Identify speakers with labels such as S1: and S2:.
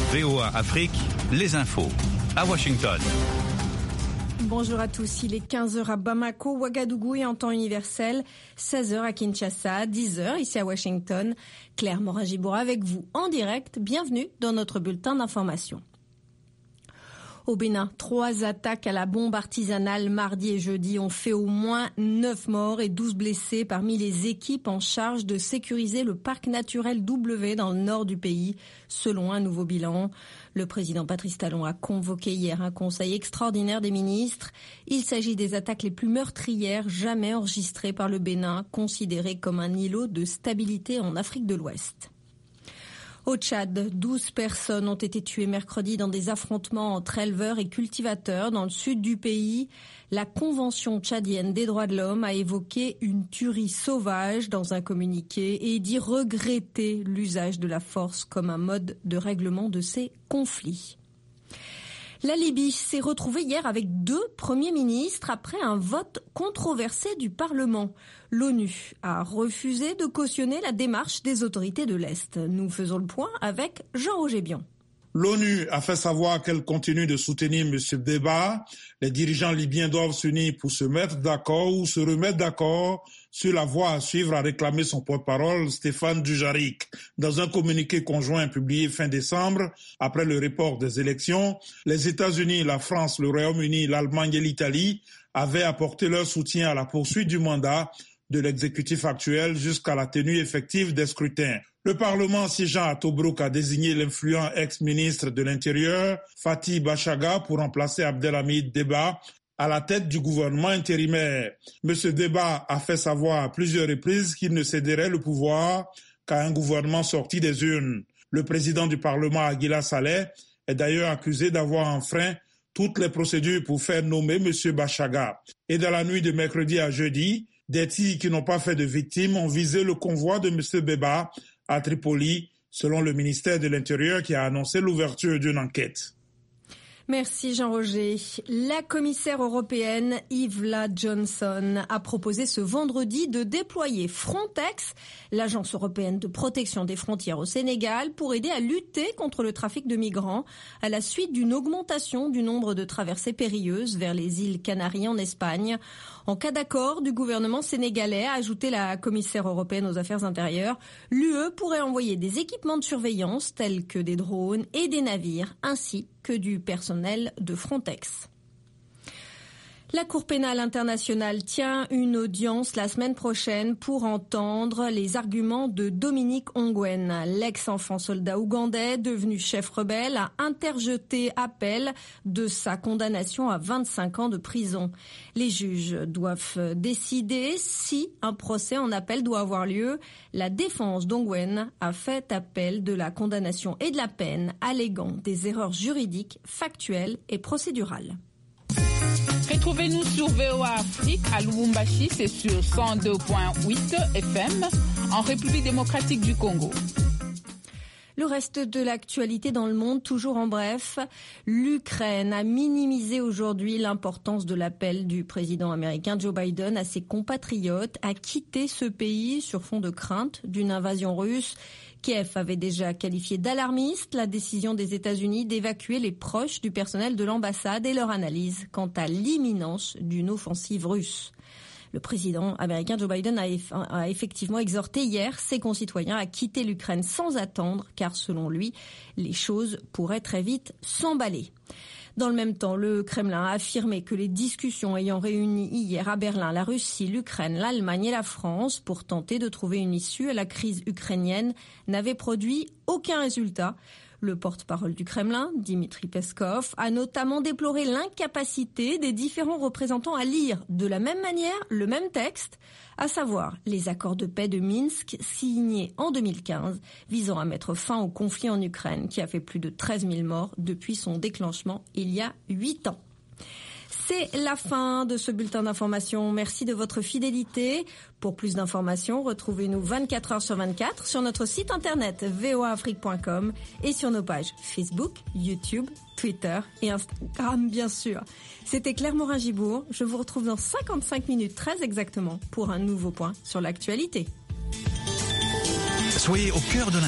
S1: VOA Afrique, les infos. À Washington.
S2: Bonjour à tous, il est 15h à Bamako, Ouagadougou et en temps universel, 16h à Kinshasa, 10h ici à Washington. Claire Morin-Giboura avec vous en direct, bienvenue dans notre bulletin d'information. Au Bénin, 3 attaques à la bombe artisanale mardi et jeudi ont fait au moins 9 morts et 12 blessés parmi les équipes en charge de sécuriser le parc naturel W dans le nord du pays, selon un nouveau bilan. Le président Patrice Talon a convoqué hier un conseil extraordinaire des ministres. Il s'agit des attaques les plus meurtrières jamais enregistrées par le Bénin, considéré comme un îlot de stabilité en Afrique de l'Ouest. Au Tchad, 12 personnes ont été tuées mercredi dans des affrontements entre éleveurs et cultivateurs dans le sud du pays. La Convention tchadienne des droits de l'homme a évoqué une tuerie sauvage dans un communiqué et dit regretter l'usage de la force comme un mode de règlement de ces conflits. La Libye s'est retrouvée hier avec 2 premiers ministres après un vote controversé du Parlement. L'ONU a refusé de cautionner la démarche des autorités de l'Est. Nous faisons le point avec Jean-Roger Bion.
S3: L'ONU a fait savoir qu'elle continue de soutenir M. Deba. Les dirigeants libyens doivent s'unir pour se mettre d'accord ou se remettre d'accord sur la voie à suivre, a réclamé son porte-parole Stéphane Dujarric. Dans un communiqué conjoint publié fin décembre, après le report des élections, les États-Unis, la France, le Royaume-Uni, l'Allemagne et l'Italie avaient apporté leur soutien à la poursuite du mandat de l'exécutif actuel jusqu'à la tenue effective des scrutins. Le Parlement siégeant à Tobrouk a désigné l'influent ex-ministre de l'Intérieur, Fathi Bachaga, pour remplacer Abdelhamid Deba à la tête du gouvernement intérimaire. M. Deba a fait savoir à plusieurs reprises qu'il ne céderait le pouvoir qu'à un gouvernement sorti des urnes. Le président du Parlement, Aguila Saleh, est d'ailleurs accusé d'avoir enfreint toutes les procédures pour faire nommer M. Bachaga. Et dans la nuit de mercredi à jeudi, des tirs qui n'ont pas fait de victimes ont visé le convoi de M. Deba à Tripoli, selon le ministère de l'Intérieur qui a annoncé l'ouverture d'une enquête.
S2: Merci Jean-Roger. La commissaire européenne Yvla Johnson a proposé ce vendredi de déployer Frontex, l'agence européenne de protection des frontières au Sénégal, pour aider à lutter contre le trafic de migrants à la suite d'une augmentation du nombre de traversées périlleuses vers les îles Canaries en Espagne. En cas d'accord du gouvernement sénégalais, a ajouté la commissaire européenne aux affaires intérieures, l'UE pourrait envoyer des équipements de surveillance tels que des drones et des navires, ainsi que du personnel de Frontex. La Cour pénale internationale tient une audience la semaine prochaine pour entendre les arguments de Dominique Ongwen. L'ex-enfant soldat ougandais, devenu chef rebelle, a interjeté appel de sa condamnation à 25 ans de prison. Les juges doivent décider si un procès en appel doit avoir lieu. La défense d'Ongwen a fait appel de la condamnation et de la peine, alléguant des erreurs juridiques, factuelles et procédurales.
S4: Retrouvez-nous sur VOA Afrique à Lubumbashi, c'est sur 102.8 FM en République démocratique du Congo.
S2: Le reste de l'actualité dans le monde, toujours en bref, l'Ukraine a minimisé aujourd'hui l'importance de l'appel du président américain Joe Biden à ses compatriotes à quitter ce pays sur fond de crainte d'une invasion russe. Kiev avait déjà qualifié d'alarmiste la décision des États-Unis d'évacuer les proches du personnel de l'ambassade et leur analyse quant à l'imminence d'une offensive russe. Le président américain Joe Biden a effectivement exhorté hier ses concitoyens à quitter l'Ukraine sans attendre, car selon lui, les choses pourraient très vite s'emballer. Dans le même temps, le Kremlin a affirmé que les discussions ayant réuni hier à Berlin la Russie, l'Ukraine, l'Allemagne et la France pour tenter de trouver une issue à la crise ukrainienne n'avaient produit aucun résultat. Le porte-parole du Kremlin, Dmitri Peskov, a notamment déploré l'incapacité des différents représentants à lire de la même manière le même texte, à savoir les accords de paix de Minsk signés en 2015 visant à mettre fin au conflit en Ukraine qui a fait plus de 13 000 morts depuis son déclenchement il y a 8 ans. C'est la fin de ce bulletin d'information. Merci de votre fidélité. Pour plus d'informations, retrouvez-nous 24 heures sur 24 sur notre site internet voaafrique.com et sur nos pages Facebook, YouTube, Twitter et Instagram, bien sûr. C'était Claire Morin-Gibour. Je vous retrouve dans 55 minutes très exactement pour un nouveau point sur l'actualité.
S1: Soyez au cœur de